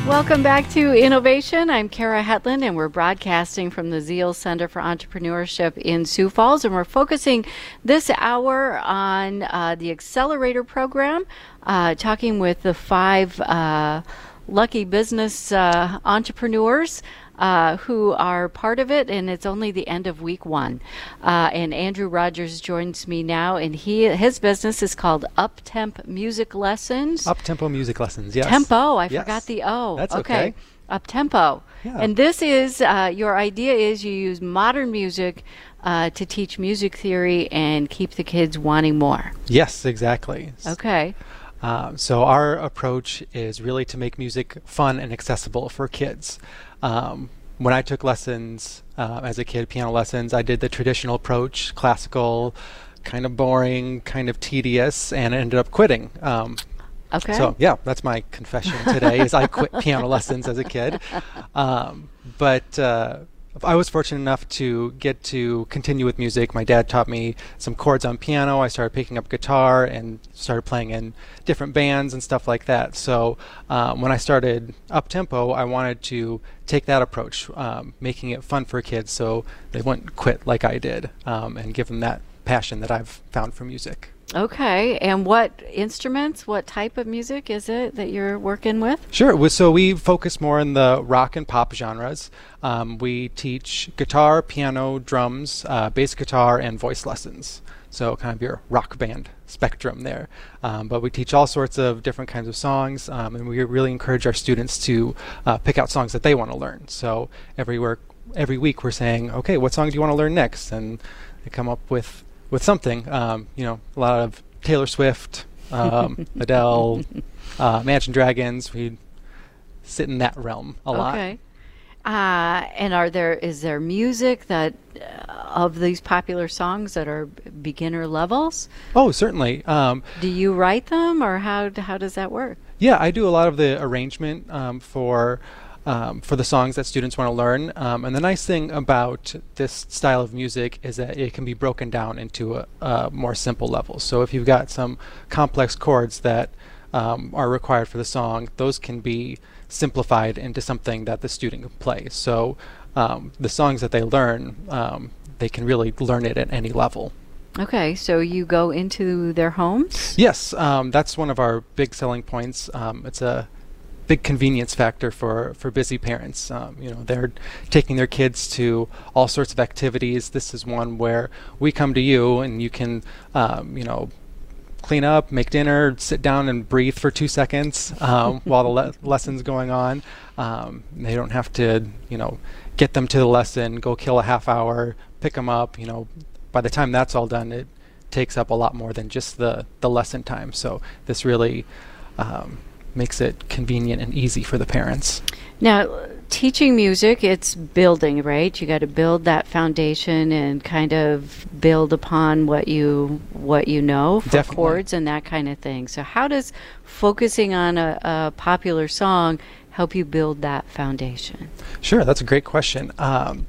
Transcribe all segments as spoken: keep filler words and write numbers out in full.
Welcome back to Innovation. I'm Kara Hetland, and we're broadcasting from the Zeal Center for Entrepreneurship in Sioux Falls, and we're focusing this hour on uh, the Accelerator Program, uh, talking with the five uh, lucky business uh, entrepreneurs Uh, who are part of it, and it's only the end of week one. Uh, and Andrew Rogers joins me now, and he his business is called Uptemp Music Lessons. Uptempo Music Lessons, yes. Tempo, I yes. forgot the O. That's okay. Uptempo. Yeah. And this is, uh, your idea is you use modern music uh, to teach music theory and keep the kids wanting more. Yes, exactly. Okay. Um, so our approach is really to make music fun and accessible for kids. Um, when I took lessons uh, as a kid, piano lessons, I did the traditional approach, classical, kind of boring, kind of tedious, and I ended up quitting. Um, okay. So yeah, that's my confession today, is I quit piano lessons as a kid. Um, but uh, I was fortunate enough to get to continue with music. My dad taught me some chords on piano. I started picking up guitar and started playing in different bands and stuff like that. So um, when I started Uptempo, I wanted to take that approach, um, making it fun for kids so they wouldn't quit like I did, um, and give them that passion that I've found for music. Okay. And what instruments, what type of music is it that you're working with? Sure. Well, so we focus more in the rock and pop genres. Um, we teach guitar, piano, drums, uh, bass guitar, and voice lessons. So kind of your rock band spectrum there. Um, but we teach all sorts of different kinds of songs, um, and we really encourage our students to uh, pick out songs that they want to learn. So every work, every week we're saying, okay, what song do you want to learn next? And they come up with with something, um, you know, a lot of Taylor Swift, um, Adele, uh, Imagine Dragons. We sit in that realm a lot. Okay. Uh, and are there is there music that uh, of these popular songs that are beginner levels? Oh, certainly. Um, Do you write them, or how how does that work? yeah, I do a lot of the arrangement um, for. Um, for the songs that students want to learn. Um, and the nice thing about this style of music is that it can be broken down into a, a more simple level. So if you've got some complex chords that um, are required for the song, those can be simplified into something that the student can play. So um, the songs that they learn, um, they can really learn it at any level. Okay, so you go into their homes? Yes, um, that's one of our big selling points. Um, it's a big convenience factor for for busy parents. Um, you know, they're taking their kids to all sorts of activities. This is one where we come to you and you can, um, you know, clean up, make dinner, sit down and breathe for two seconds um, while the le- lesson's going on. Um, they don't have to, you know, get them to the lesson, go kill a half hour, pick them up. You know, by the time that's all done, it takes up a lot more than just the the lesson time. So this really um, makes it convenient and easy for the parents. Now, teaching music, it's building, right? You got to build that foundation and kind of build upon what you what you know for Definitely. chords and that kind of thing. So how does focusing on a, a popular song help you build that foundation? Sure, that's a great question. Um,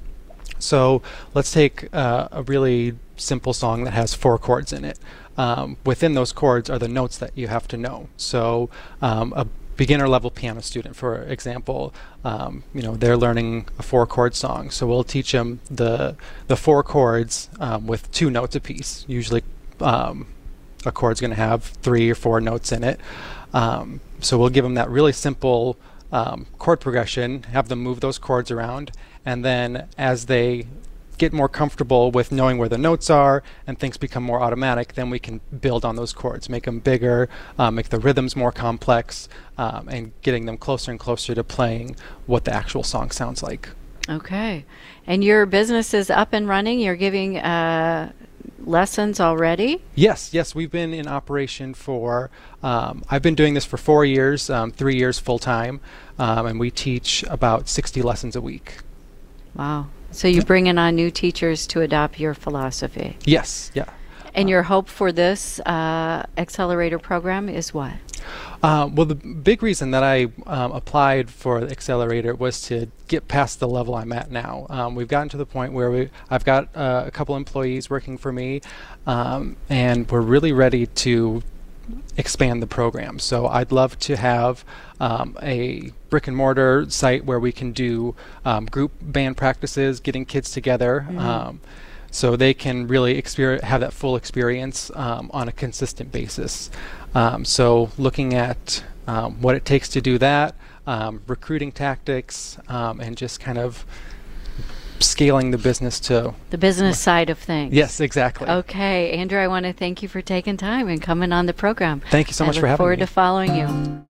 so let's take uh, a really simple song that has four chords in it. Um, within those chords are the notes that you have to know. So um, a beginner level piano student, for example, um, you know, they're learning a four chord song. So we'll teach them the the four chords um, with two notes apiece. Usually um, a chord's going to have three or four notes in it. Um, so we'll give them that really simple um, chord progression, have them move those chords around, and then as they get more comfortable with knowing where the notes are and things become more automatic, then we can build on those chords, make them bigger, uh, make the rhythms more complex, um, and getting them closer and closer to playing what the actual song sounds like. Okay. And your business is up and running? You're giving uh, lessons already? Yes, yes. We've been in operation for, um, I've been doing this for four years, um, three years full-time, um, and we teach about sixty lessons a week. Wow. So you're bringing on new teachers to adopt your philosophy. Yes, yeah. And your hope for this uh, accelerator program is what? Uh, well, the big reason that I um, applied for the accelerator was to get past the level I'm at now. Um, we've gotten to the point where we, I've got uh, a couple employees working for me, um, and we're really ready to expand the program. So I'd love to have um, a brick and mortar site where we can do um, group band practices, getting kids together. Mm-hmm. um, so they can really exper- have that full experience um, on a consistent basis. Um, so looking at um, what it takes to do that, um, recruiting tactics, um, and just kind of scaling the business to the business side of things. Yes, exactly. Okay, Andrew, I want to thank you for taking time and coming on the program. Thank you so much for having me. I look forward to following you.